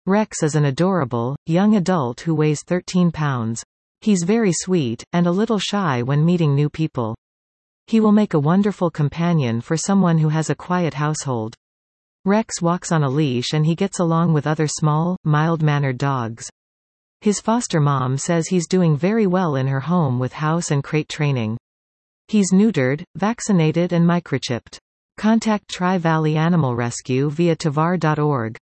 Rex is an adorable, young adult who weighs 13 pounds. He's very sweet, and a little shy when meeting new people. He will make a wonderful companion for someone who has a quiet household. Rex walks on a leash and he gets along with other small, mild-mannered dogs. His foster mom says he's doing very well in her home with house and crate training. He's neutered, vaccinated and microchipped. Contact Tri-Valley Animal Rescue via tavar.org.